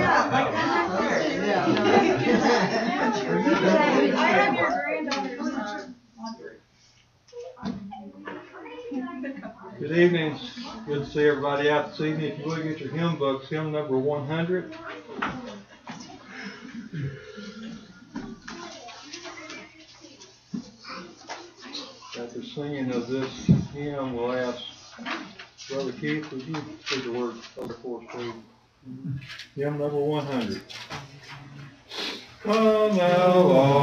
have your granddaughter's Good evening. Good to see everybody out this evening. If you would get your hymn books, hymn number 100. After singing of this hymn, we'll ask Brother Keith, would you read the words over for us, please? Hymn number 100. Come thou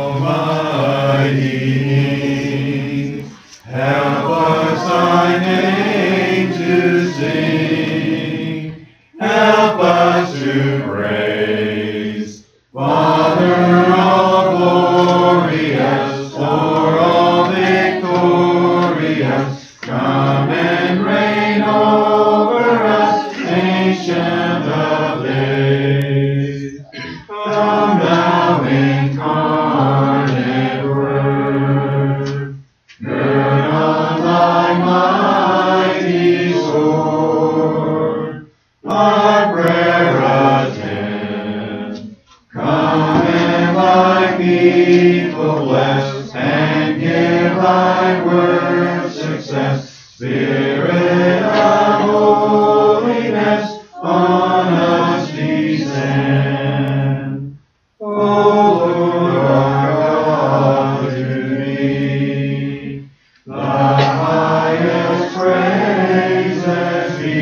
Almighty, help us thy name to sing, help us to praise, Father all glorious, for all victorious, come and reign over us, ancient of days. Come thou incarnate Word, gird on thy mighty sword, our prayer attend. Come and thy people bless, and give thy word success. Spirit of holiness, on us descend. O Lord our God, to thee the highest praises be,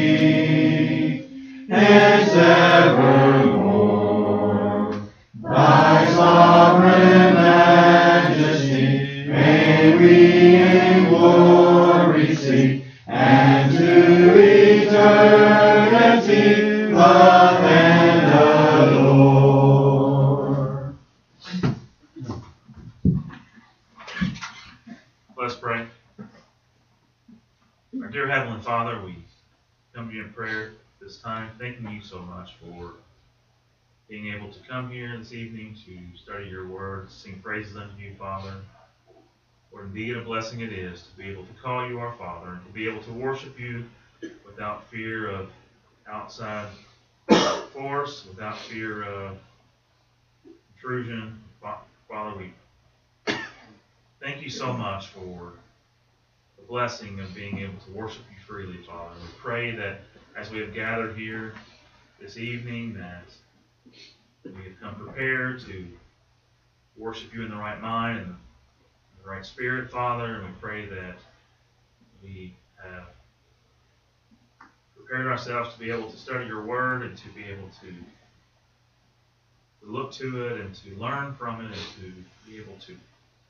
and evermore thy sovereign majesty may we in glory see, and to eternity love and adore. Let's pray. Our dear Heavenly Father, we come to you in prayer this time, thanking you so much for being able to come here this evening to study your word, to sing praises unto you, Father. Lord, indeed a blessing it is to be able to call you our Father and to be able to worship you without fear of outside force, without fear of intrusion. Father, we thank you so much for the blessing of being able to worship you freely, Father. We pray that as we have gathered here this evening, that we have come prepared to worship you in the right mind and the right spirit, Father, and we pray that we have prepared ourselves to be able to study your word and to be able to look to it and to learn from it and to be able to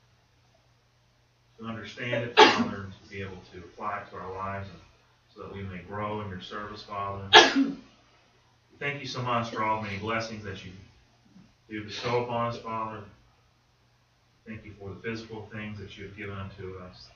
understand it, Father, and to be able to apply it to our lives and so that we may grow in your service, Father. Thank you so much for all the many blessings that you do bestow upon us, Father. Thank you for the physical things that you have given unto us.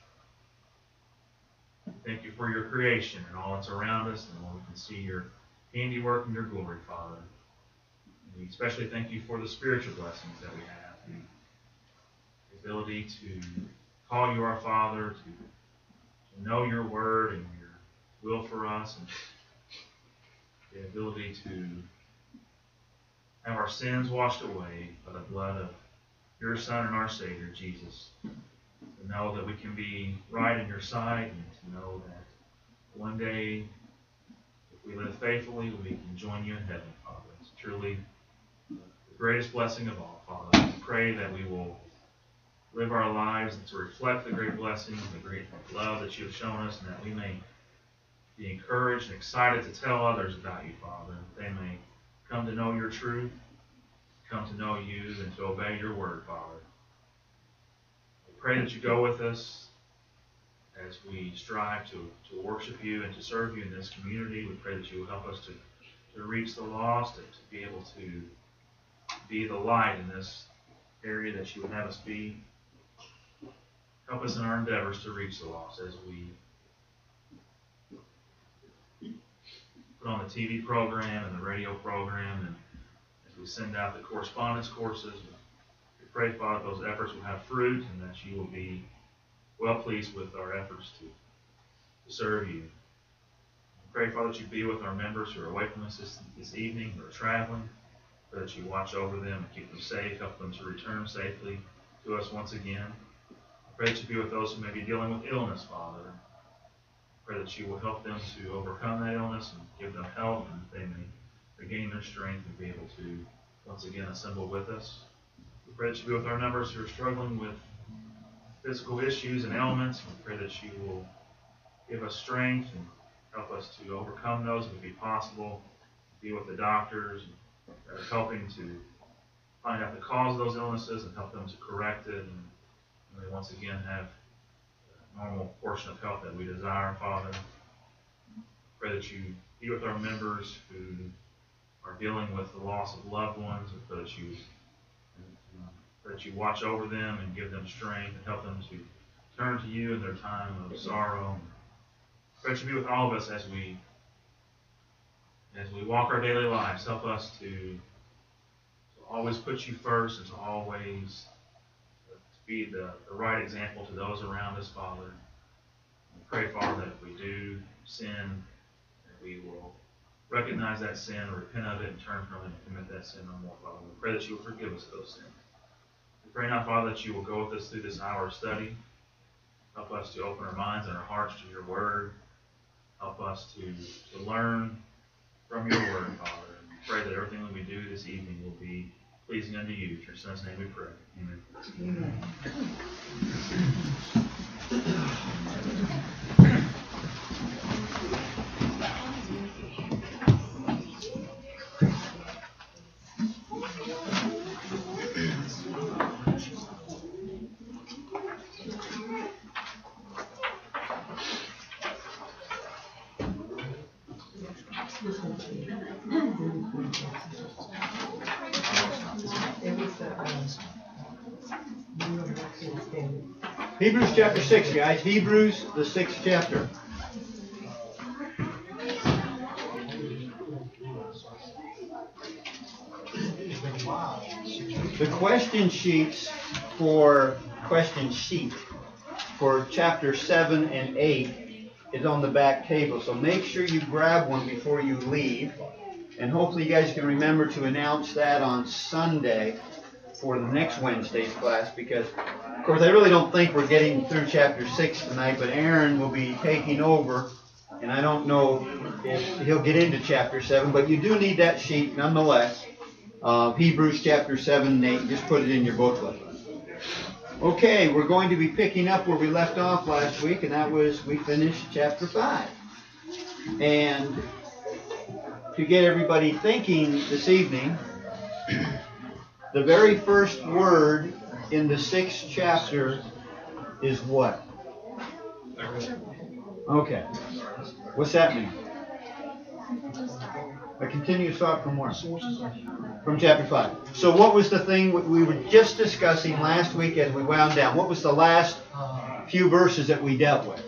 Thank you for your creation and all that's around us, and Lord, we can see your handiwork and your glory, Father. And we especially thank you for the spiritual blessings that we have, the ability to call you our Father, to know your word and your will for us, and the ability to have our sins washed away by the blood of your Son and our Savior, Jesus. To know that we can be right in your sight, and to know that one day, if we live faithfully, we can join you in heaven, Father. It's truly the greatest blessing of all, Father. We pray that we will live our lives and to reflect the great blessings, the great love that you have shown us, and that we may be encouraged and excited to tell others about you, Father, that they may come to know your truth, come to know you, and to obey your word, Father. We pray that you go with us as we strive to worship you and to serve you in this community. We pray that you will help us to reach the lost and to be able to be the light in this area that you would have us be. Help us in our endeavors to reach the lost as we put on the TV program and the radio program, and as we send out the correspondence courses. We pray, Father, those efforts will have fruit and that you will be well pleased with our efforts to serve you. We pray, Father, that you be with our members who are away from us this evening, who are traveling. Pray that you watch over them and keep them safe, help them to return safely to us once again. Pray that you be with those who may be dealing with illness, Father. Pray that you will help them to overcome that illness and give them health, and that they may regain their strength and be able to once again assemble with us. We pray that you be with our members who are struggling with physical issues and ailments. We pray that you will give us strength and help us to overcome those if it be possible. Be with the doctors that are helping to find out the cause of those illnesses and help them to correct it, and they once again have the normal portion of health that we desire, Father. Pray that you be with our members who are dealing with the loss of loved ones. We pray that you watch over them and give them strength and help them to turn to you in their time of sorrow. Pray that you be with all of us as we walk our daily lives. Help us to always put you first and to always be the right example to those around us, Father. We pray, Father, that if we do sin, that we will recognize that sin, repent of it, and turn from it and commit that sin no more, Father. We pray that you will forgive us of those sins. We pray now, Father, that you will go with us through this hour of study. Help us to open our minds and our hearts to your word. Help us to learn from your word, Father. And we pray that everything that we do this evening will be pleasing unto you. In your Son's name we pray. Amen. Hebrews chapter 6, guys. Hebrews, the 6th chapter. The question sheet for chapter 7 and 8 is on the back table. So make sure you grab one before you leave. And hopefully you guys can remember to announce that on Sunday for the next Wednesday's class, because of course I really don't think we're getting through chapter 6 tonight, but Aaron will be taking over, and I don't know if he'll get into chapter 7, but you do need that sheet nonetheless. Hebrews chapter 7 and 8, just put it in your booklet. Okay, we're going to be picking up where we left off last week, and that was we finished chapter 5. And to get everybody thinking this evening, the very first word in the 6th chapter is what? Okay. What's that mean? A continuous thought from where? From chapter 5. So what was the thing we were just discussing last week as we wound down? What was the last few verses that we dealt with?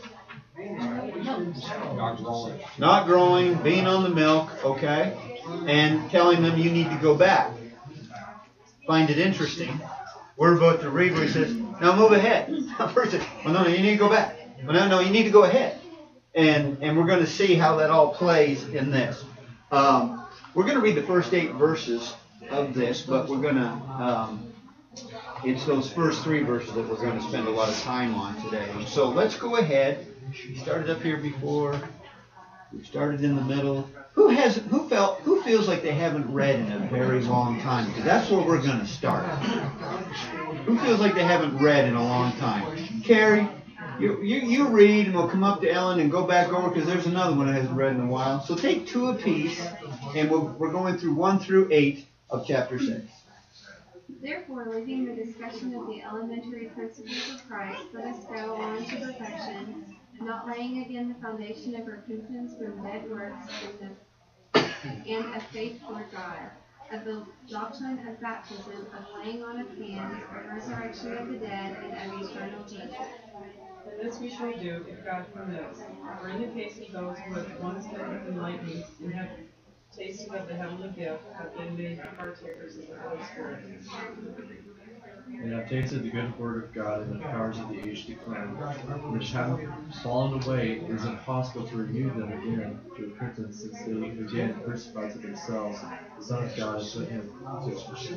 Not growing, being on the milk, okay? And telling them you need to go back. Find it interesting. We're about to read where he says, now move ahead. First, well, no, you need to go back. Well, no, you need to go ahead. And we're going to see how that all plays in this. We're going to read the first 8 verses of this, but we're going to, it's those first 3 verses that we're going to spend a lot of time on today. So let's go ahead. We started up here before. We started in the middle. Who feels like they haven't read in a very long time? Because that's where we're going to start. Who feels like they haven't read in a long time? Carrie, you read, and we'll come up to Ellen and go back over, because there's another one that hasn't read in a while. So take 2 apiece, and we're going through 1 through 8 of chapter 6. Therefore, leaving the discussion of the elementary principles of Christ, let us go on to perfection, not laying again the foundation of repentance from dead works and of faith toward God, of the doctrine of baptism, of laying on of hands, of resurrection of the dead, and of eternal judgment. And this we shall do if God permits, for in the case of those who have once been enlightened and have tasted of the heavenly gift, have been made partakers of the Holy Spirit. and have tasted the good word of God and the powers of the age declare, which have fallen away, it is impossible to renew them again to repentance, since they again crucified to themselves the Son of God and put him to shame.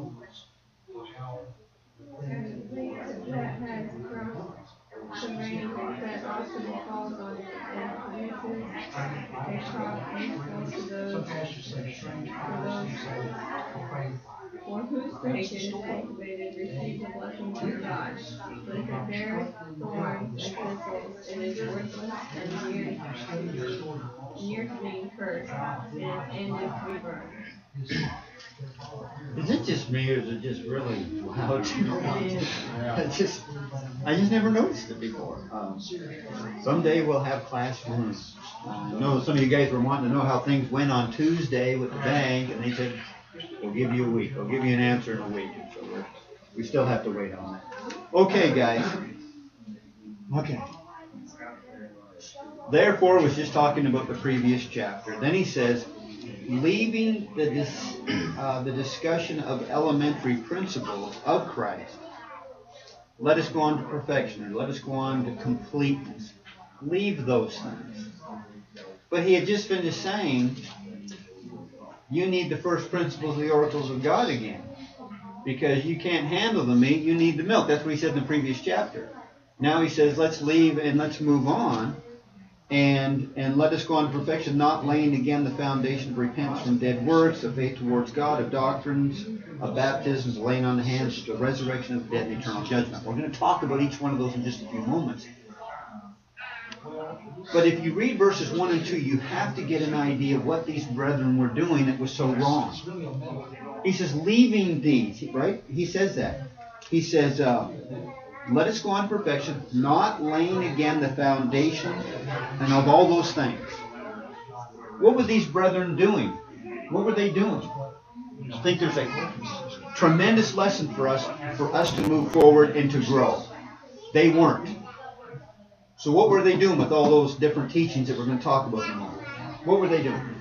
That has crossed the range that often falls on it and produces a crop useful to those for whose sake it is cultivated, receive the blessings of God. But if it bears thorns and thistles, it is worthless and near to being cursed, and ended to be burned. Is it just me, or is it just really loud? I just never noticed it before. Someday we'll have classrooms. I know some of you guys were wanting to know how things went on Tuesday with the bank, and they said, we'll give you a week. We'll give you an answer in a week. So we still have to wait on that. Okay, guys. Okay. Therefore, was just talking about the previous chapter. Then he says, leaving the discussion of elementary principles of Christ, let us go on to perfection, or let us go on to completeness. Leave those things. But he had just finished saying, you need the first principles of the oracles of God again. Because you can't handle the meat, you need the milk. That's what he said in the previous chapter. Now he says, let's leave and let's move on. And let us go on to perfection, not laying again the foundation of repentance from dead works, of faith towards God, of doctrines, of baptisms, laying on the hands, the resurrection of the dead, and eternal judgment. We're going to talk about each one of those in just a few moments. But if you read verses 1 and 2, you have to get an idea of what these brethren were doing that was so wrong. He says, leaving these, right? He says that. He says, let us go on to perfection, not laying again the foundation and of all those things. What were these brethren doing? What were they doing? I think there's a tremendous lesson for us to move forward and to grow. They weren't. So what were they doing with all those different teachings that we're going to talk about in a moment? What were they doing?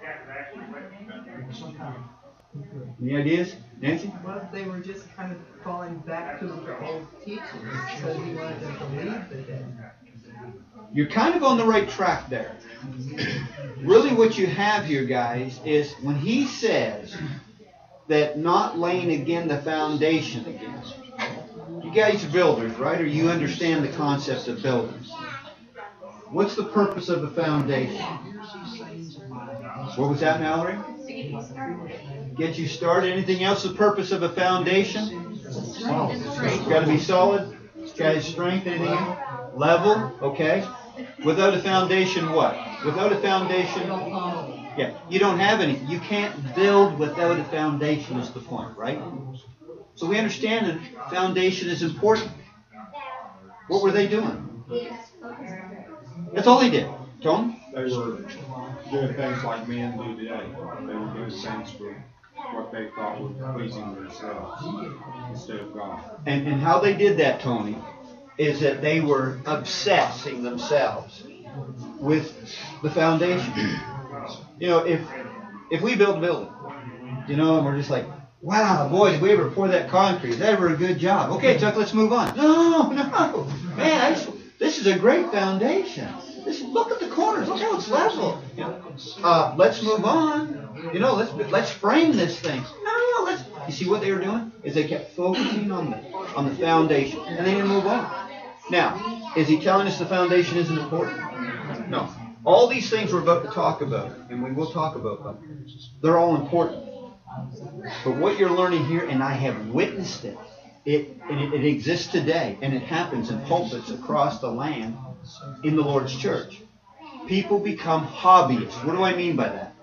Any ideas? Nancy? Well, they were just kind of falling back to the old teachings because he wanted them to leave the dead. You're kind of on the right track there. Really what you have here, guys, is when he says that not laying again the foundation again. You guys are builders, right? Or you understand the concept of builders. What's the purpose of a foundation? What was that, Mallory? Get you started. Anything else the purpose of a foundation? It's got to be solid. It's got to have strength. Anything else? Level. Okay. Without a foundation, what? Without a foundation, yeah, you don't have any. You can't build without a foundation is the point, right? So we understand that foundation is important. What were they doing? That's all they did. Tom? They were doing things like men do today. They were doing things for what they thought was pleasing themselves instead of God. And how they did that, Tony, is that they were obsessing themselves with the foundation. You know, if we build a building, you know, and we're just like, wow, boy, did we ever pour that concrete? Is that ever a good job? Okay, Chuck, let's move on. No, man, this is a great foundation. Look at the corners. Look how it's level. You know, let's move on. You know, let's frame this thing. No, let's. You see what they were doing? Is they kept focusing on the foundation, and they didn't move on. Now, is he telling us the foundation isn't important? No. All these things we're about to talk about, and we will talk about them, they're all important. But what you're learning here, and I have witnessed it, it exists today, and it happens in pulpits across the land in the Lord's church. People become hobbyists. What do I mean by that?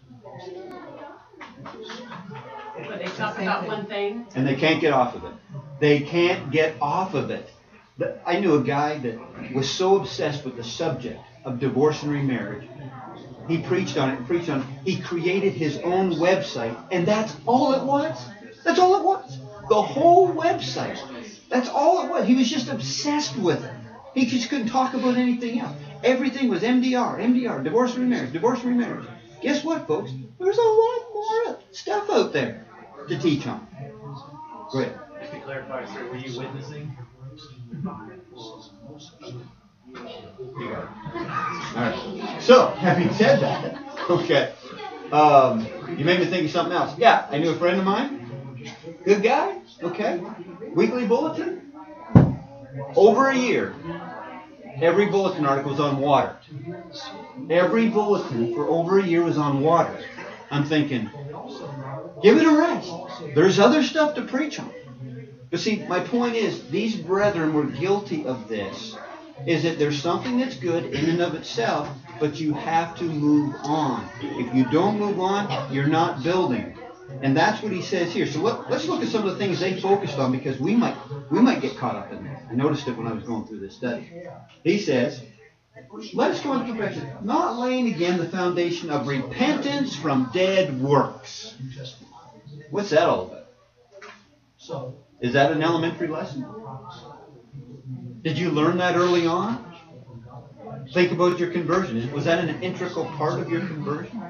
But they talk about one thing. And they can't get off of it. They can't get off of it. I knew a guy that was so obsessed with the subject of divorce and remarriage. He preached on it. He created his own website, and that's all it was. That's all it was. The whole website. That's all it was. He was just obsessed with it. He just couldn't talk about anything else. Everything was MDR, divorce and remarriage. Guess what, folks? There's a lot more stuff out there to teach on. Go ahead. to clarify, sir, were you witnessing? Alright. So, having said that, okay. You made me think of something else. Yeah, I knew a friend of mine. Good guy, okay. Weekly bulletin. Over a year, every bulletin article was on water. Every bulletin for over a year was on water. I'm thinking, give it a rest. There's other stuff to preach on. But see, my point is, these brethren were guilty of this. Is that there's something that's good in and of itself, but you have to move on. If you don't move on, you're not building. And that's what he says here. So let's look at some of the things they focused on, because we might get caught up in that. I noticed it when I was going through this study. He says, let us go into perfection, not laying again the foundation of repentance from dead works. What's that all about? Is that an elementary lesson? Did you learn that early on? Think about your conversion. Was that an integral part of your conversion?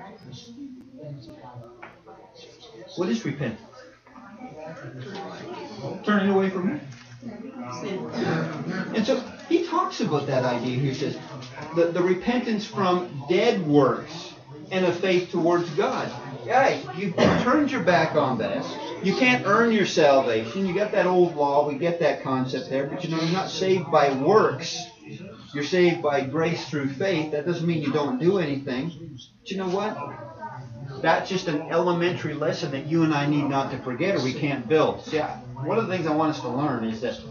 What is repentance? Turning away from it. And so he talks about that idea here. He says the repentance from dead works and a faith towards God. Guys, you've turned your back on this. You can't earn your salvation. You got that old law. We get that concept there. But you know, you're not saved by works. You're saved by grace through faith. That doesn't mean you don't do anything. But you know what? That's just an elementary lesson that you and I need not to forget, or we can't build. See, one of the things I want us to learn is that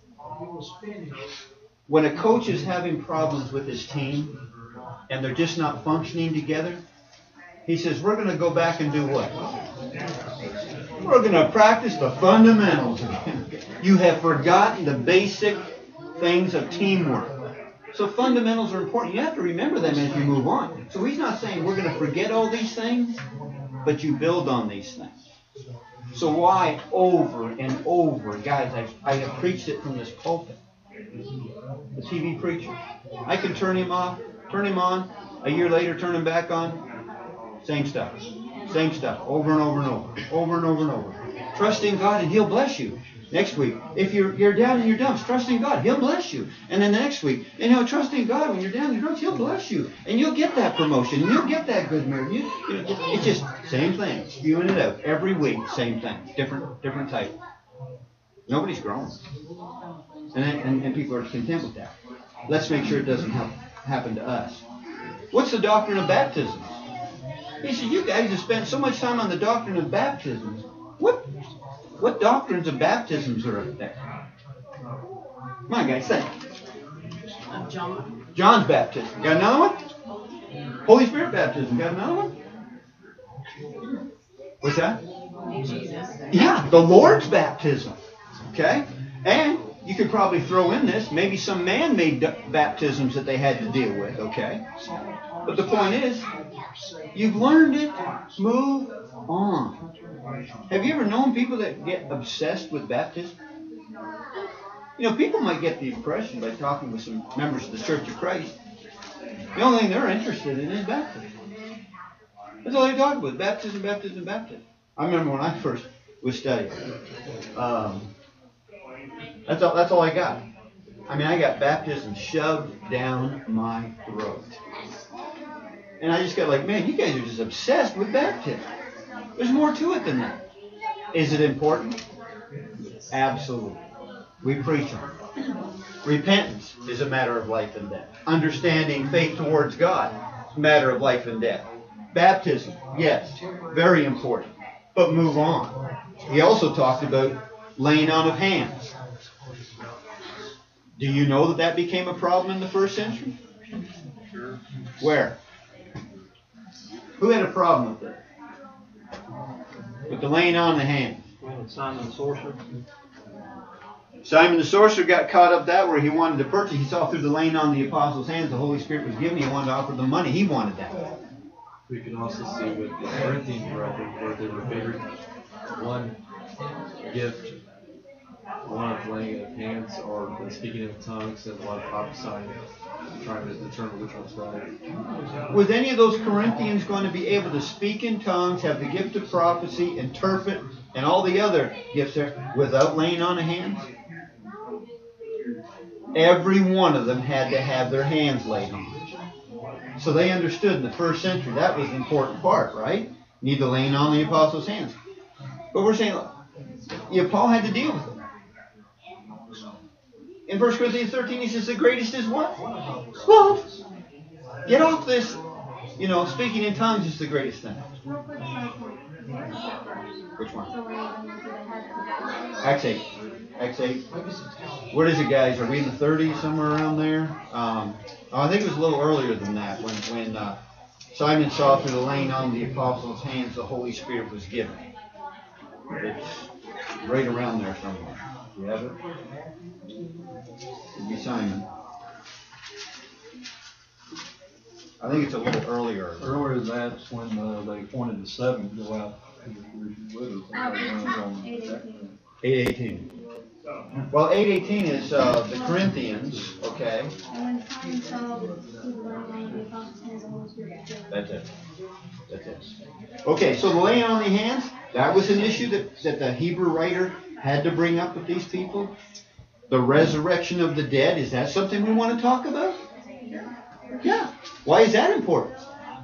when a coach is having problems with his team and they're just not functioning together, he says, we're going to go back and do what? We're going to practice the fundamentals again. You have forgotten the basic things of teamwork. So fundamentals are important. You have to remember them as you move on. So he's not saying we're going to forget all these things, but you build on these things. So why over and over? Guys, I have preached it from this pulpit. The TV preacher. I can turn him off, turn him on, a year later turn him back on. Same stuff. Same stuff. Over and over and over. Over and over and over. Trust in God and He'll bless you. Next week, if you're down in your dumps, trust in God. He'll bless you. And then the next week, trust in God when you're down in your dumps, He'll bless you. And you'll get that promotion. And you'll get that good marriage. It's just same thing. Spewing it out. Every week, same thing. Different type. Nobody's growing. And people are content with that. Let's make sure it doesn't happen to us. What's the doctrine of baptism? He said, you guys have spent so much time on the doctrine of baptisms. What doctrines of baptisms are up there? Come on, guys, say. John's baptism. Got another one? Holy Spirit baptism. Got another one? What's that? Jesus. Yeah, the Lord's baptism. Okay? And you could probably throw in this, maybe some man-made baptisms that they had to deal with. Okay? But the point is, you've learned it. Move on. Have you ever known people that get obsessed with baptism? You know, people might get the impression by talking with some members of the Church of Christ, the only thing they're interested in is baptism. That's all they talk about. Baptism, baptism, baptism. I remember when I first was studying. That's all I got. I mean, I got baptism shoved down my throat. And I just got like, man, you guys are just obsessed with baptism. There's more to it than that. Is it important? Absolutely. We preach on it. Repentance is a matter of life and death. Understanding faith towards God is a matter of life and death. Baptism, yes, very important. But move on. He also talked about laying on of hands. Do you know that became a problem in the first century? Sure. Where? Who had a problem with it? With the laying on of the hands? Simon the sorcerer. Simon the sorcerer got caught up that where he wanted to purchase. He saw through the laying on the apostles' hands the Holy Spirit was given. He wanted to offer them money. He wanted that. We can also see with the Corinthian brethren where they were favored one gift a lot of laying of hands or speaking in tongues and a lot of prophesying, trying to determine which one's right. Was any of those Corinthians going to be able to speak in tongues, have the gift of prophecy, interpret, and all the other gifts there without laying on of hands? Every one of them had to have their hands laid on. So they understood in the first century that was the important part, right? Need the laying on the apostles' hands. But we're saying, Paul had to deal with it. In 1 Corinthians 13, he says the greatest is what? Love. Get off this, speaking in tongues is the greatest thing. Real quick side point. Where is that verse? Which one? So where you went to the head of the Acts 8. Acts 8. What is it, guys? Are we in the 30s, somewhere around there? I think it was a little earlier than that when Simon saw through the laying on the apostles' hands the Holy Spirit was given. It's right around there somewhere. You have it? It'd be Simon. I think it's a little earlier. Earlier than that's when they appointed the 7 to go out with us. 8:18. Well, 8:18 is the Corinthians, okay? And when Simon saw the laying on the apostles' hands, the Holy Spirit was given. That's it. That's it. Okay, so the laying on the hands, that was an issue that the Hebrew writer had to bring up with these people. The resurrection of the dead, is that something we want to talk about? Yeah. Why is that important?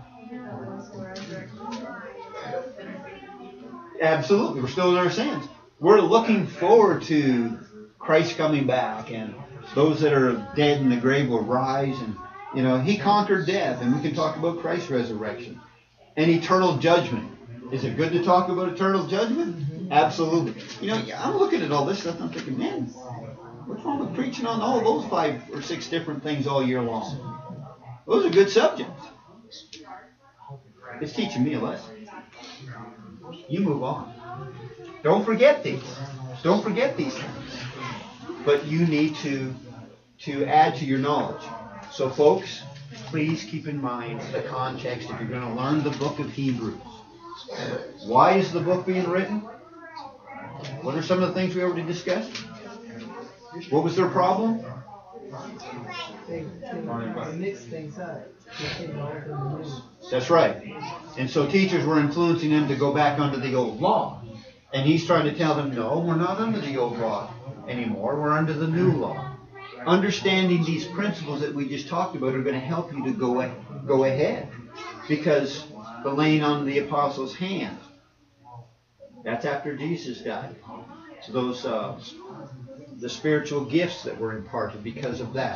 Absolutely. We're still in our sins. We're looking forward to Christ coming back, and those that are dead in the grave will rise, and He conquered death, and we can talk about Christ's resurrection and eternal judgment. Is it good to talk about eternal judgment? Absolutely. I'm looking at all this stuff and I'm thinking, man, what's wrong with preaching on all those 5 or 6 different things all year long? Those are good subjects. It's teaching me a lesson. You move on. Don't forget these. Don't forget these things. But you need to add to your knowledge. So folks, please keep in mind the context if you're going to learn the book of Hebrews. Why is the book being written? What are some of the things we already discussed? What was their problem? They mix things up. That's right. And so teachers were influencing them to go back under the old law. And he's trying to tell them, no, we're not under the old law anymore. We're under the new law. Understanding these principles that we just talked about are going to help you to go ahead. Because the laying on the apostles' hands, that's after Jesus died. So those the spiritual gifts that were imparted because of that.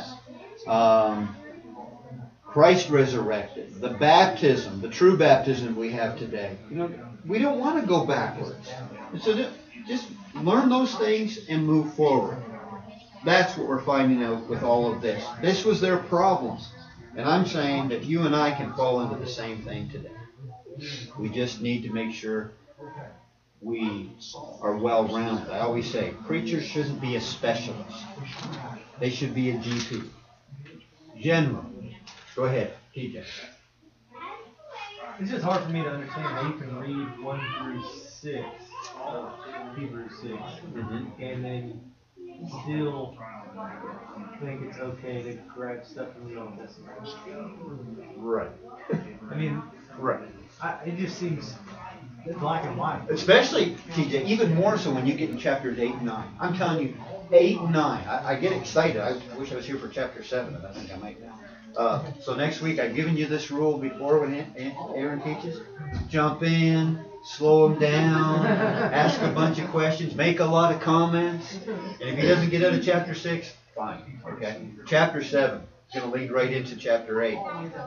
Christ resurrected, the baptism, the true baptism we have today. We don't want to go backwards. So just learn those things and move forward. That's what we're finding out with all of this. This was their problem. And I'm saying that you and I can fall into the same thing today. We just need to make sure we are well-rounded. I always say, preachers shouldn't be a specialist. They should be a GP. General. Go ahead, TJ. It's just hard for me to understand how you can read 1 through 6 of Hebrews 6 and then still think it's okay to grab stuff from the Old Testament. Right. I mean, right. It just seems black and white. Especially, TJ, even more so when you get in chapters 8 and 9. I'm telling you, 8 and 9. I get excited. I wish I was here for chapter 7, but I think I might now. So next week, I've given you this rule before when Aaron teaches. Jump in, slow him down, ask a bunch of questions, make a lot of comments. And if he doesn't get out of chapter 6, fine. Okay. Chapter 7 is going to lead right into chapter 8.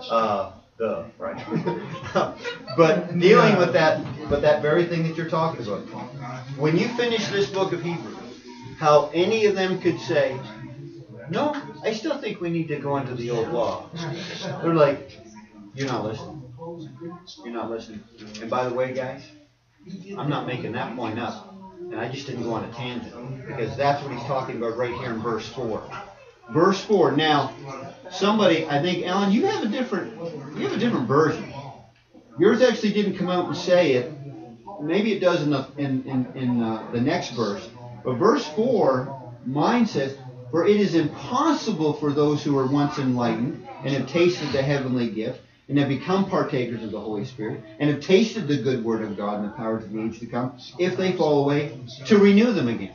Right. But dealing with that very thing that you're talking about. When you finish this book of Hebrews, how any of them could say, no, I still think we need to go into the old law. They're like, you're not listening. You're not listening. And by the way, guys, I'm not making that point up. And I just didn't go on a tangent. Because that's what he's talking about right here in verse 4. Verse 4. Now, somebody, I think, Alan, you have a different version. Yours actually didn't come out and say it. Maybe it does in the next verse. But verse 4, mine says, "For it is impossible for those who were once enlightened and have tasted the heavenly gift and have become partakers of the Holy Spirit and have tasted the good word of God and the powers of the age to come, if they fall away, to renew them again."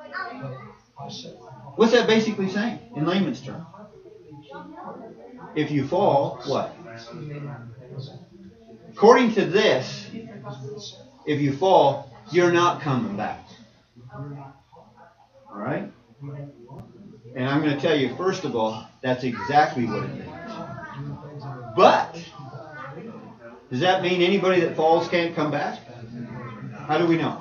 What's that basically saying in layman's terms? If you fall, what? According to this, if you fall, you're not coming back. Alright? And I'm going to tell you, first of all, that's exactly what it means. But, does that mean anybody that falls can't come back? How do we know?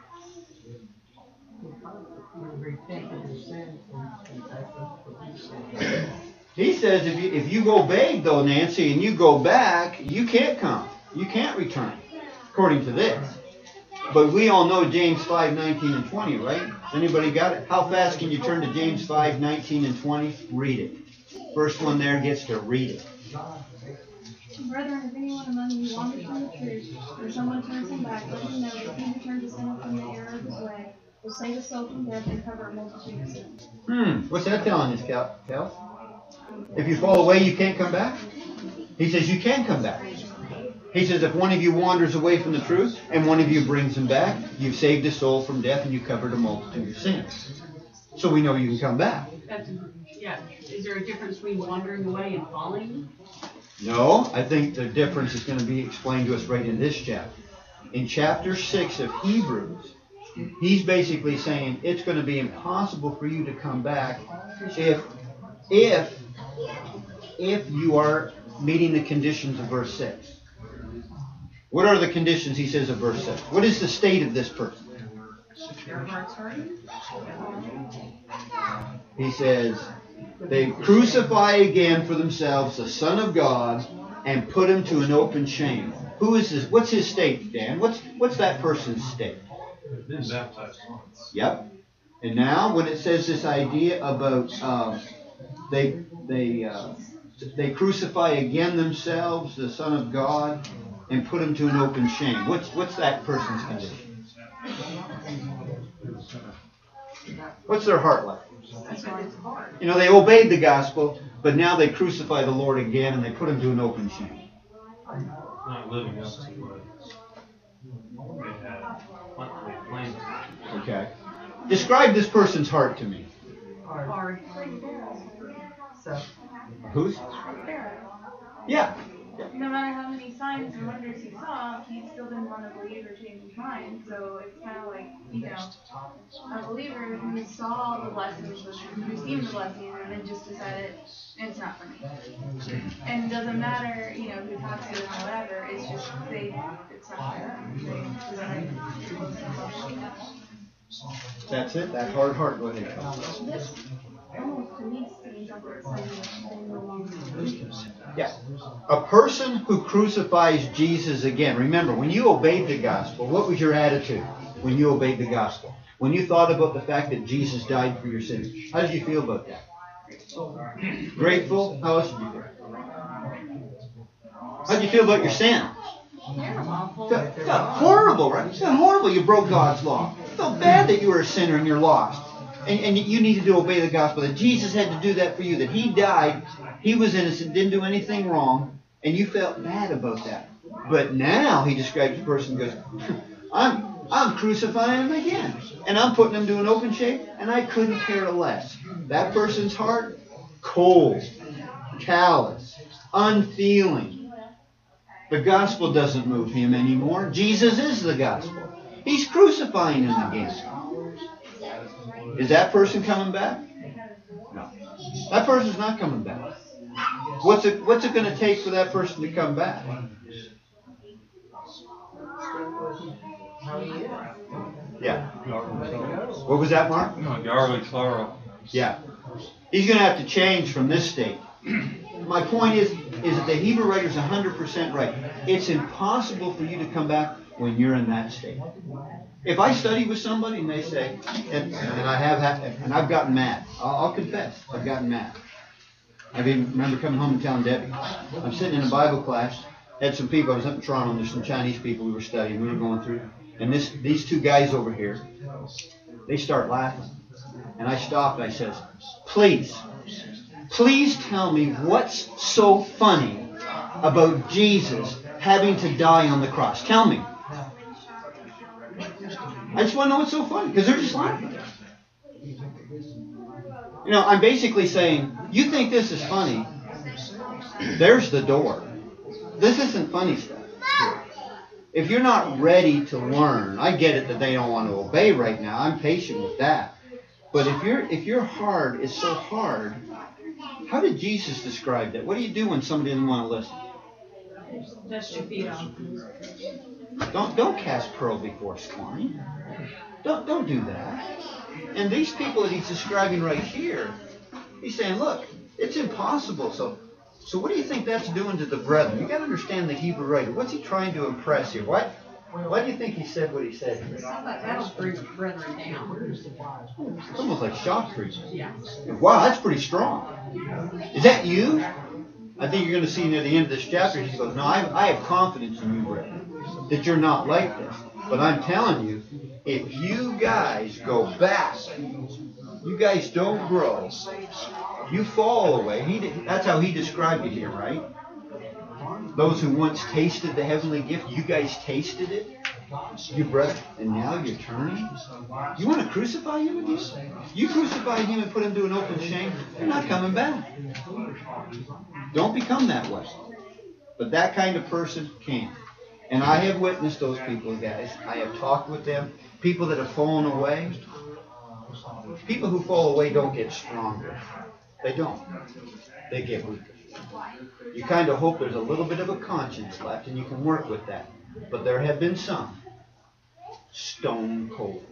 He says if you obeyed though, Nancy, and you go back, you can't come. You can't return, according to this. But we all know James 5:19 and 20, right? Anybody got it? How fast can you turn to James 5:19 and 20? Read it. First one there gets to read it. Brethren, if anyone among you wanders from the truth, or someone turns him back, let him know that he who turns a sinner from the error of his way will save a soul from death and cover a multitude of sins. What's that telling us, Cal? If you fall away, you can't come back? He says you can come back. He says if one of you wanders away from the truth and one of you brings him back, you've saved a soul from death and you covered a multitude of sins. So we know you can come back. Yeah. Is there a difference between wandering away and falling? No, I think the difference is going to be explained to us right in this chapter. In chapter 6 of Hebrews, he's basically saying it's going to be impossible for you to come back if you are meeting the conditions of verse 6. What are the conditions, he says, of verse 6? What is the state of this person? Their hearts hardened. He says, they crucify again for themselves the Son of God and put him to an open shame. Who is this? What's his state, Dan? What's that person's state? They've been baptized once. Yep. And now, when it says this idea about they crucify again themselves, the Son of God, and put him to an open shame. What's that person's condition? What's their heart like? You know, they obeyed the gospel, but now they crucify the Lord again and they put him to an open shame. Not living up to what they had, what they claimed. Okay. Describe this person's heart to me. Hard. So, Whose? Yeah. No matter how many signs and wonders he saw, he still didn't want to believe or change his mind. So it's kind of like, a believer who saw the blessings, who received the blessing, and then just decided it's not for me. And it doesn't matter, who talks to them or whatever. It's just it's not for them. That's it. That hard heart. Go ahead. This almost to me seems like it's saying they no longer believe. Yeah. A person who crucifies Jesus again. Remember, when you obeyed the gospel, what was your attitude when you obeyed the gospel? When you thought about the fact that Jesus died for your sins, how did you feel about that? Grateful? How else did you feel? How did you feel about your sin? Felt horrible, right? It felt horrible. You broke God's law. It felt bad that you were a sinner and you're lost. And you needed to obey the gospel. That Jesus had to do that for you. That He died. He was innocent. Didn't do anything wrong. And you felt bad about that. But now He describes the person and goes, I'm crucifying him again. And I'm putting him to an open shame. And I couldn't care less. That person's heart, cold, callous, unfeeling. The gospel doesn't move him anymore. Jesus is the gospel. He's crucifying him again. Is that person coming back? No. That person's not coming back. What's it going to take for that person to come back? Yeah. What was that, Mark? Godly sorrow. Yeah. He's going to have to change from this state. My point is that the Hebrew writer's 100% right. It's impossible for you to come back when you're in that state. If I study with somebody and they say, and I've gotten mad. I'll confess, I've gotten mad. I remember coming home and telling Debbie, I'm sitting in a Bible class, had some people, I was up in Toronto, and there's some Chinese people we were studying, we were going through, and these two guys over here, They start laughing. And I stopped and I says, please tell me what's so funny about Jesus having to die on the cross. Tell me. I just want to know what's so funny, because they're just laughing. You know, I'm basically saying, you think this is funny, there's the door. This isn't funny stuff. If you're not ready to learn, I get it that they don't want to obey right now. I'm patient with that. But if your heart is so hard, how did Jesus describe that? What do you do when somebody doesn't want to listen? Dust your feet off. Don't cast pearl before swine. Don't do that. And these people that he's describing right here, he's saying, look, it's impossible. So what do you think that's doing to the brethren? You got to understand the Hebrew writer. What's he trying to impress here? Why do you think he said what he said here? That'll bring the brethren down. It's almost like shock treatment. Yeah. Wow, that's pretty strong. Is that you? I think you're going to see near the end of this chapter, he goes, no, I have confidence in you, brethren, that you're not like this. But I'm telling you, if you guys go back, you guys don't grow, you fall away. That's how he described it here, right? Those who once tasted the heavenly gift, you guys tasted it, you brethren, and now you're turning. You want to crucify him again? You crucify him and put him to an open shame, you're not coming back. Don't become that way. But that kind of person can. And I have witnessed those people, guys. I have talked with them. People that have fallen away. People who fall away don't get stronger. They don't. They get weaker. You kind of hope there's a little bit of a conscience left and you can work with that. But there have been some stone cold.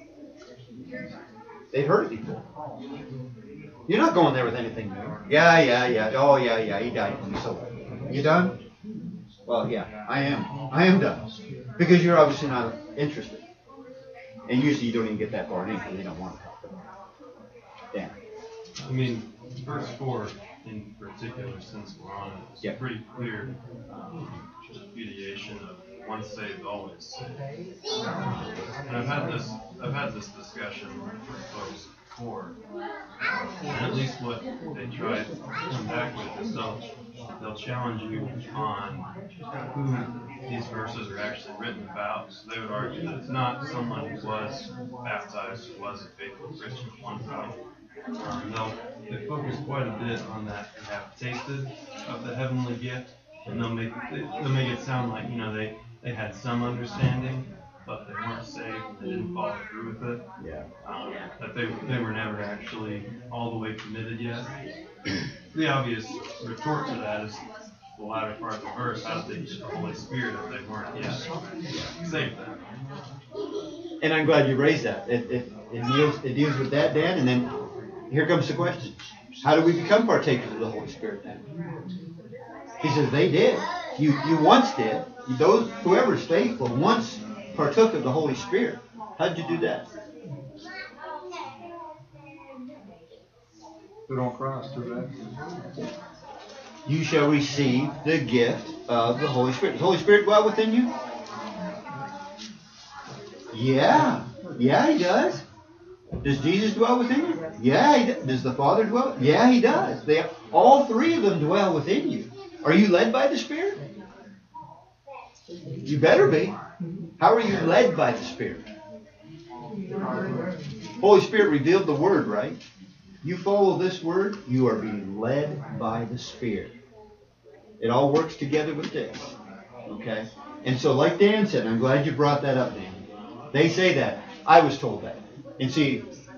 They've heard it before. You're not going there with anything new. Yeah. Oh, yeah. He died for me. So, you done? Well, yeah, I am. I am done. Because you're obviously not interested. And usually you don't even get that far in because they don't want to talk about it. Yeah. I mean, verse 4 in particular, since we're on it, is pretty clear repudiation of once saved, always saved. And I've had this discussion with folks before, and at least what they try to come back with is they'll challenge you on who these verses are actually written about. So they would argue that it's not someone who was baptized, who was a faithful Christian at one point. They focus quite a bit on that who have tasted of the heavenly gift, and they'll make it sound like, you know, they had some understanding, but they weren't saved and they didn't follow through with it. Yeah. That they were never actually all the way committed yet. The obvious retort to that is the latter part of the verse: how did they get the Holy Spirit if they weren't yet saved then? And I'm glad you raised that. It deals with that, Dan, and then here comes the question. How do we become partakers of the Holy Spirit then? He says they did. You once did. Whoever's faithful once partook of the Holy Spirit. How did you do that? Put on Christ through that. You shall receive the gift of the Holy Spirit. Does the Holy Spirit dwell within you? Yeah. Yeah, He does. Does Jesus dwell within you? Yeah, He does. Does the Father dwell? Yeah, He does. All three of them dwell within you. Are you led by the Spirit? You better be. How are you led by the Spirit? Holy Spirit revealed the Word, right? You follow this Word, you are being led by the Spirit. It all works together with this. Okay? And so like Dan said, I'm glad you brought that up, Dan. They say that. I was told that. And see,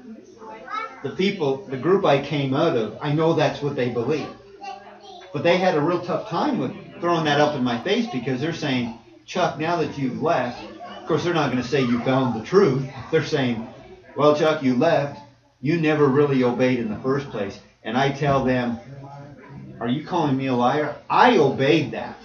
the group I came out of, I know that's what they believe. But they had a real tough time with throwing that up in my face because they're saying, Chuck, now that you've left, of course they're not going to say you found the truth. They're saying, well, Chuck, you left. You never really obeyed in the first place. And I tell them, are you calling me a liar? I obeyed that.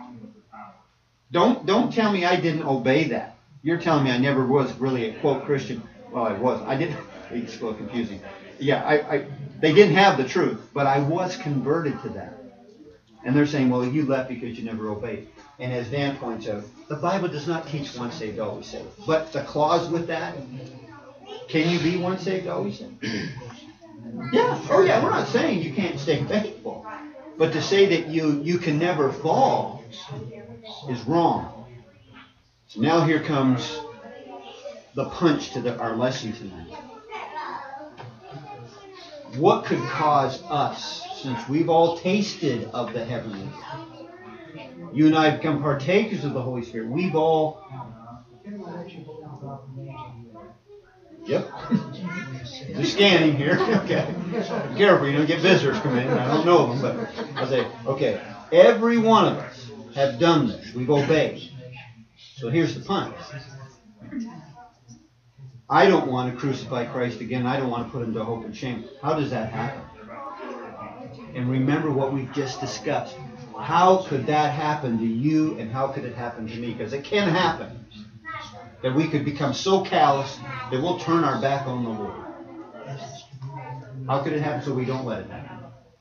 Don't tell me I didn't obey that. You're telling me I never was really a, quote, Christian. Well, I was. I didn't. It's a little confusing. Yeah, they didn't have the truth, but I was converted to that. And they're saying, well, you left because you never obeyed. And as Dan points out, the Bible does not teach once saved, always saved. But the clause with that, Can you be once saved, always saved? Yeah. Oh yeah, we're not saying you can't stay faithful. But to say that you can never fall is wrong. So now here comes the punch to our lesson tonight. What could cause us, since we've all tasted of the heavenly, you and I have become partakers of the Holy Spirit, we've all... Yep. Just scanning here. Okay. Be careful, you don't get visitors come in. I don't know them, but I'll say, okay, every one of us have done this. We've obeyed. So here's the punch. I don't want to crucify Christ again. I don't want to put him to hope and shame. How does that happen? And remember what we've just discussed. How could that happen to you, and how could it happen to me? Because it can happen. That we could become so callous that we'll turn our back on the Lord. How could it happen so we don't let it happen?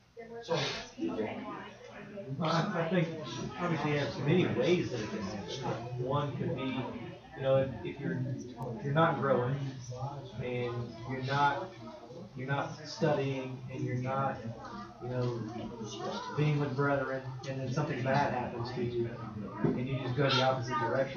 I think obviously there's many ways that it can happen. One could be, if you're not growing and you're not studying and you're not, being with brethren, and then something bad happens to you and you just go the opposite direction.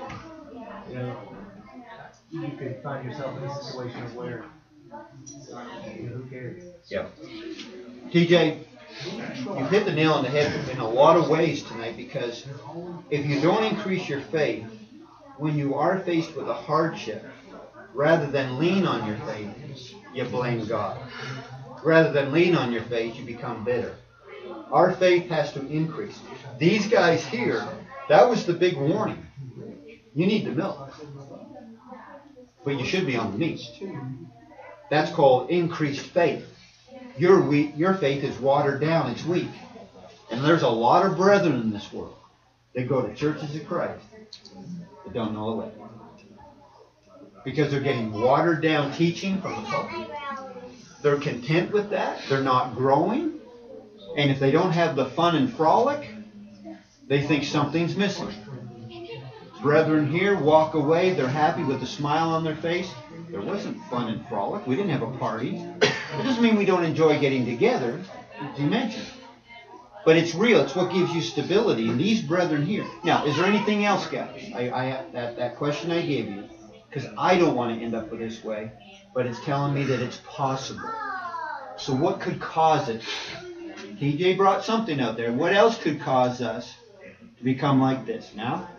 You could find yourself in a situation where who cares? Yeah. TJ, you've hit the nail on the head in a lot of ways tonight, because if you don't increase your faith, when you are faced with a hardship, rather than lean on your faith, you blame God. Rather than lean on your faith, you become bitter. Our faith has to increase. These guys here, that was the big warning. You need the milk. But you should be on the meat. That's called increased faith. Your faith is watered down. It's weak. And there's a lot of brethren in this world that go to churches of Christ that don't know a lick. Because they're getting watered down teaching from the pulpit. They're content with that. They're not growing. And if they don't have the fun and frolic, they think something's missing. Brethren here walk away. They're happy with a smile on their face. There wasn't fun and frolic. We didn't have a party. It doesn't mean we don't enjoy getting together, as you mentioned. But it's real. It's what gives you stability. And these brethren here. Now, is there anything else, guys? That question I gave you, because I don't want to end up this way, but it's telling me that it's possible. So what could cause it? TJ brought something out there. What else could cause us to become like this? Now?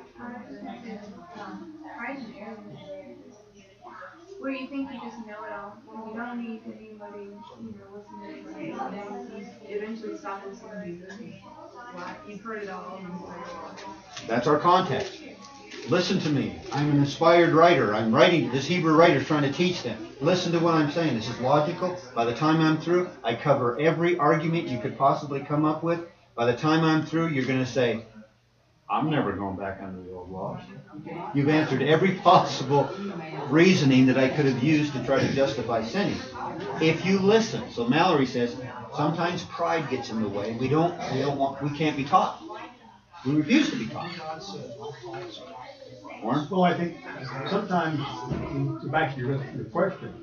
Where you think you just know it all, and you don't need anybody, listen to anybody, and then you eventually stop listening to Jesus. You've heard it all. That's our context. Listen to me. I'm an inspired writer. I'm writing. This Hebrew writer is trying to teach them. Listen to what I'm saying. This is logical. By the time I'm through, I cover every argument you could possibly come up with. By the time I'm through, you're going to say, I'm never going back under the old laws. You've answered every possible reasoning that I could have used to try to justify sinning. If you listen. So Mallory says, sometimes pride gets in the way. We can't be taught. We refuse to be taught. Warren? Well, I think sometimes, back to your question,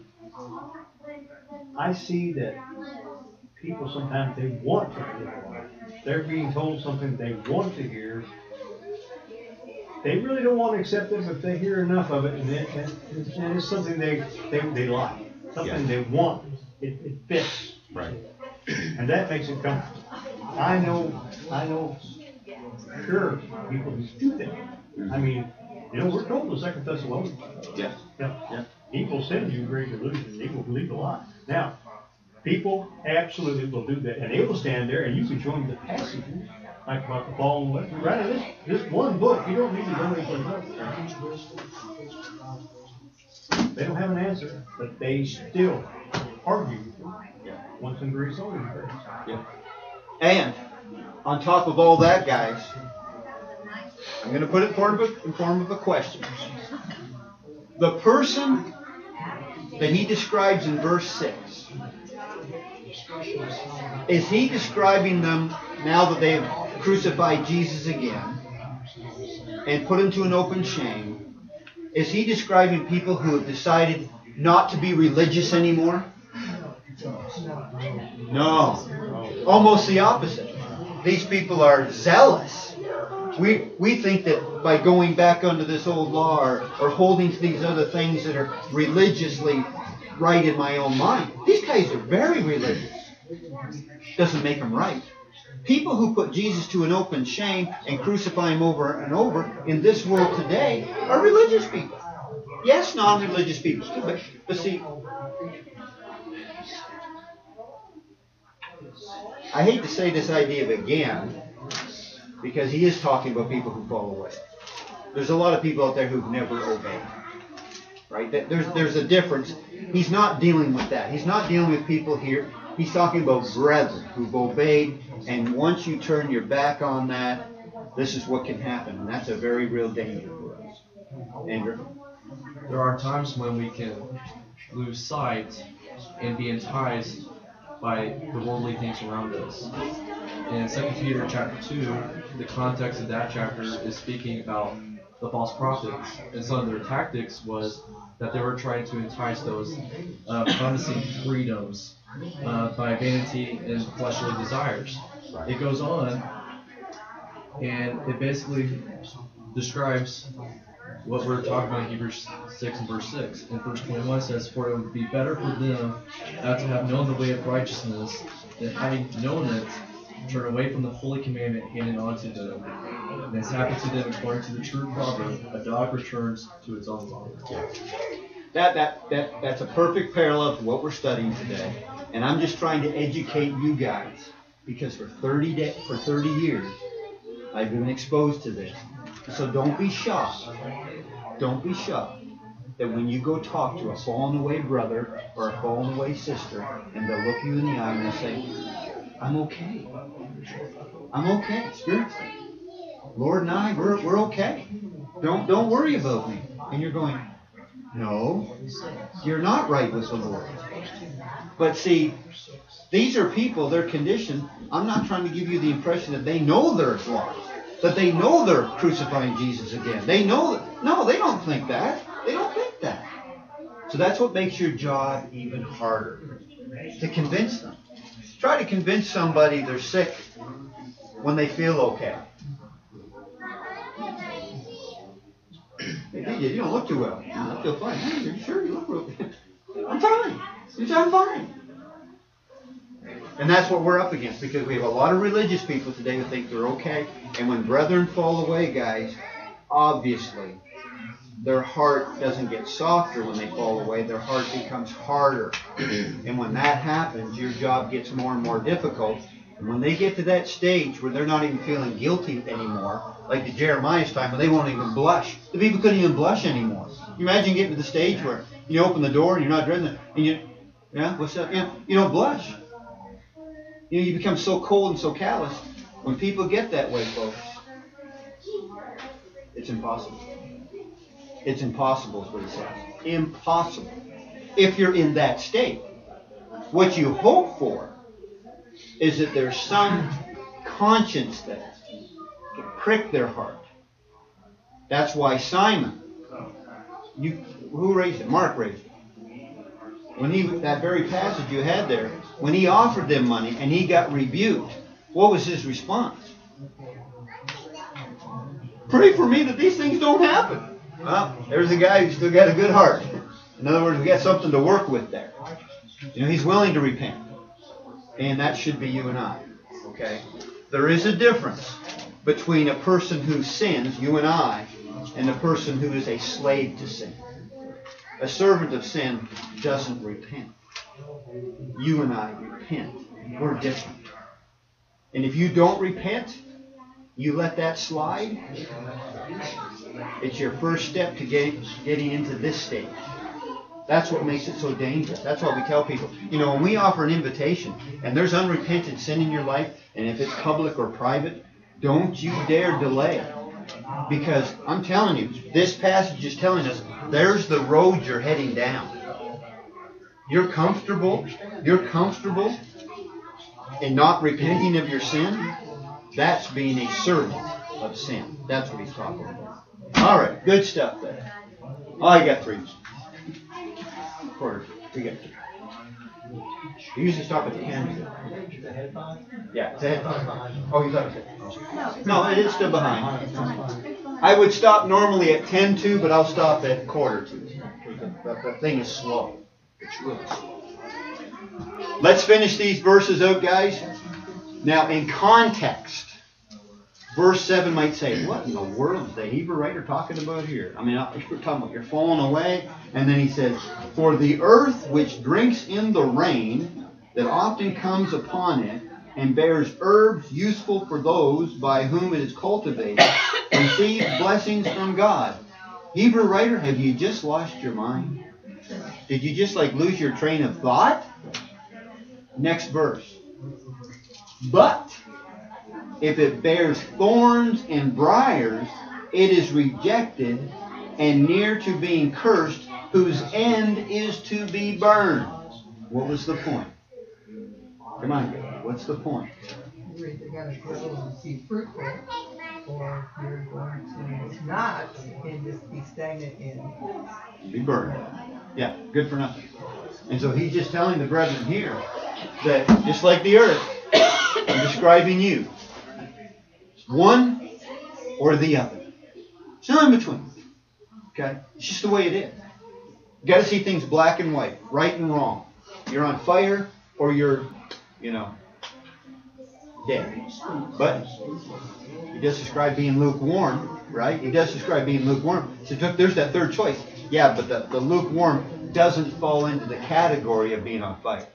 I see that people sometimes they want to hear. They're being told something they want to hear. They really don't want to accept it, but they hear enough of it, and it's something they like, something they want. It fits, right? And that makes it comfortable. I know. Sure, people do that. I mean, we're told in 2 Thessalonians. Yeah. Evil sins you great delusion. Evil believe a lot. Now, people absolutely will do that, and they will stand there, and you can show them the passages, like about the fall and western. Right in this one book, you don't need to go anyplace else. They don't have an answer, but they still argue once in grace, always in grace. Yeah. And on top of all that, guys, I'm going to put it in form of a question. The person that he describes in verse 6, is he describing them now that they have crucified Jesus again and put him to an open shame? Is he describing people who have decided not to be religious anymore? No. Almost the opposite. These people are zealous. We think that by going back under this old law or holding to these other things that are religiously right in my own mind. These guys are very religious. Doesn't make them right. People who put Jesus to an open shame and crucify him over and over in this world today are religious people. Yes, non-religious people too, but see, I hate to say this idea again, because he is talking about people who fall away. There's a lot of people out there who've never obeyed. Right? There's a difference. He's not dealing with that. He's not dealing with people here. He's talking about brethren who've obeyed, and once you turn your back on that, this is what can happen, and that's a very real danger for us. Andrew? There are times when we can lose sight and be enticed by the worldly things around us. In 2 Peter chapter 2, the context of that chapter is speaking about the false prophets, and some of their tactics was that they were trying to entice those promising freedoms by vanity and fleshly desires. It goes on, and it basically describes what we're talking about in Hebrews 6 and verse 6. In verse 21 says, "For it would be better for them not to have known the way of righteousness, than having known it, turn away from the holy commandment handed on to them. And it's happened to them according to the true proverb, a dog returns to its own vomit." That's a perfect parallel to what we're studying today. And I'm just trying to educate you guys, because for 30 years I've been exposed to this. So don't be shocked. Don't be shocked that when you go talk to a fallen away brother or a fallen away sister, and they'll look you in the eye and they'll say, "I'm okay. I'm okay spiritually. Lord and I, we're okay. Don't worry about me." And you're going, "No, you're not right with the Lord." But see, these are people, they're conditioned. I'm not trying to give you the impression that they know they're lost, that they know they're crucifying Jesus again. They know that. No, they don't think that. They don't think that. So that's what makes your job even harder, to convince them. Try to convince somebody they're sick when they feel okay. Hey, DJ, you don't look too well. I feel fine. Hey, you're sure you look real good? I'm fine. You say I'm fine. And that's what we're up against, because we have a lot of religious people today who think they're okay. And when brethren fall away, guys, obviously, their heart doesn't get softer when they fall away. Their heart becomes harder. And when that happens, your job gets more and more difficult. And when they get to that stage where they're not even feeling guilty anymore, like the Jeremiah's time, where they won't even blush. The people couldn't even blush anymore. You imagine getting to the stage where you open the door and you're not dressing, and what's up? You don't blush. You become so cold and so callous. When people get that way, folks, it's impossible. It's impossible is what he says. Impossible. If you're in that state. What you hope for is that there's some conscience there to prick their heart. That's why Simon, who raised it? Mark raised it. When that very passage you had there, when he offered them money and he got rebuked, what was his response? Pray for me that these things don't happen. Well, there's a guy who's still got a good heart. In other words, we got something to work with there. He's willing to repent. And that should be you and I. Okay? There is a difference between a person who sins, you and I, and a person who is a slave to sin. A servant of sin doesn't repent. You and I repent. We're different. And if you don't repent, you let that slide, it's your first step to getting into this stage. That's what makes it so dangerous. That's why we tell people, when we offer an invitation and there's unrepented sin in your life, and if it's public or private, don't you dare delay. Because I'm telling you, this passage is telling us there's the road you're heading down. You're comfortable in not repenting of your sin. That's being a servant of sin. That's what he's talking about. All right, good stuff there. Oh, I got 3. quarter to get to. You usually stop at 10. Yeah, it's ahead. Oh, you thought it was No, it is still behind. It's behind. It's behind. I would stop normally at 10 to, but I'll stop at quarter to. The thing is slow. It's really slow. Let's finish these verses out, guys. Now, in context, verse 7 might say, what in the world is the Hebrew writer talking about here? I mean, we're talking about you're falling away. And then he says, for the earth which drinks in the rain that often comes upon it, and bears herbs useful for those by whom it is cultivated, receives blessings from God. Hebrew writer, have you just lost your mind? Did you just lose your train of thought? Next verse. But if it bears thorns and briars, it is rejected and near to being cursed, whose end is to be burned. What was the point? Come on, what's the point? You're either going to grow and be fruitful, or you're going to not and just be stagnant and be burned. Yeah, good for nothing. And so he's just telling the brethren here that just like the earth, I'm describing you. It's one or the other. It's not in between. Okay? It's just the way it is. You got to see things black and white, right and wrong. You're on fire or you're, dead. But he does describe being lukewarm, right? He does describe being lukewarm. So there's that third choice. Yeah, but the lukewarm doesn't fall into the category of being on fire.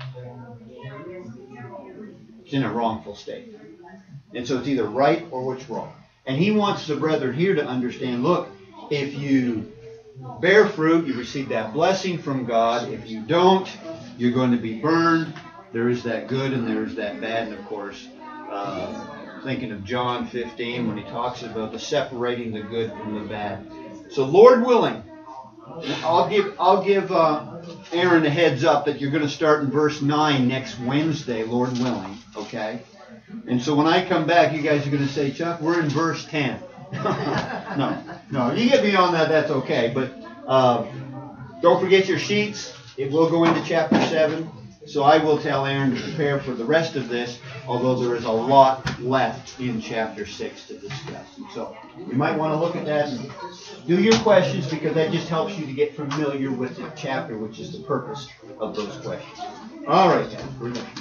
It's in a wrongful state. And so it's either right or it's wrong. And he wants the brethren here to understand, look, if you bear fruit, you receive that blessing from God. If you don't, you're going to be burned. There is that good and there is that bad. And of course, thinking of John 15 when he talks about the separating the good from the bad. So Lord willing, I'll give Aaron a heads up that you're going to start in verse 9 next Wednesday, Lord willing. Okay? And so when I come back, you guys are going to say, Chuck, we're in verse 10. No. You get beyond that, that's okay. But don't forget your sheets. It will go into chapter 7. So I will tell Aaron to prepare for the rest of this, although there is a lot left in chapter 6 to discuss. And so you might want to look at that and do your questions, because that just helps you to get familiar with the chapter, which is the purpose of those questions. All right, we're done.